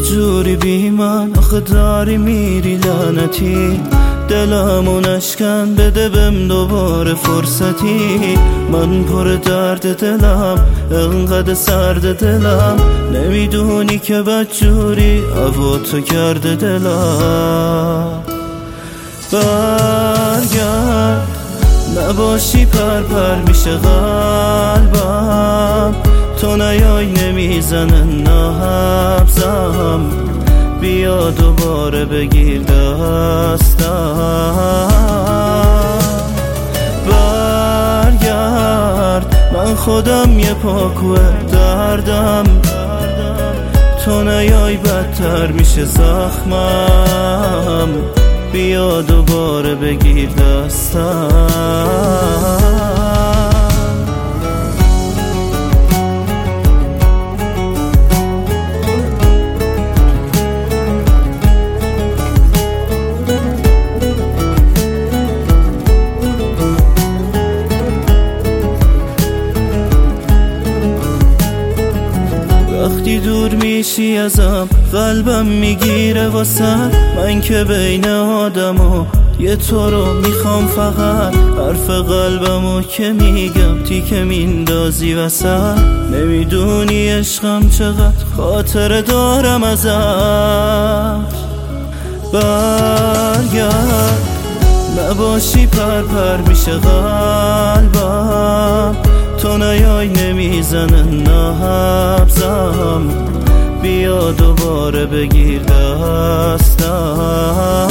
جوری بی من آخه داری میری لعنتی، دلمو نشکن بده بهم دوباره فرصتی. من پر درد دلم انقدر سرد دلم، نمیدونی که بدجوری هوا تو کرده دلم. برگرد نباشی پر میشه قلبم، تو نیای نمیزنه نبضم، بیا دوباره بگیر دستم. برگرد من خودم یه پاکوه دردم، تو نیای بدتر میشه زخمم، بیا دوباره بگیر دستم. وقتی دور میشی ازم قلبم میگیره واسه من، که بین آدمو یه تو رو میخوام فقط، حرف قلبمو که میگم تیکه میندازی وسط. نمیدونی عشقم چقدر خاطره دارم ازت. برگرد نباشی پر میشه قلبم، تو نیای نمیزنه نبضم، بیا دوباره بگیر دستم.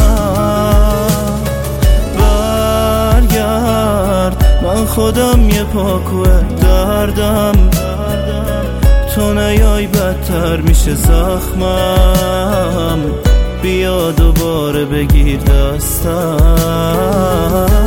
برگرد من خودم یه پاکوه دردم، تو نیای بدتر میشه زخمم، بیا دوباره بگیر دستم.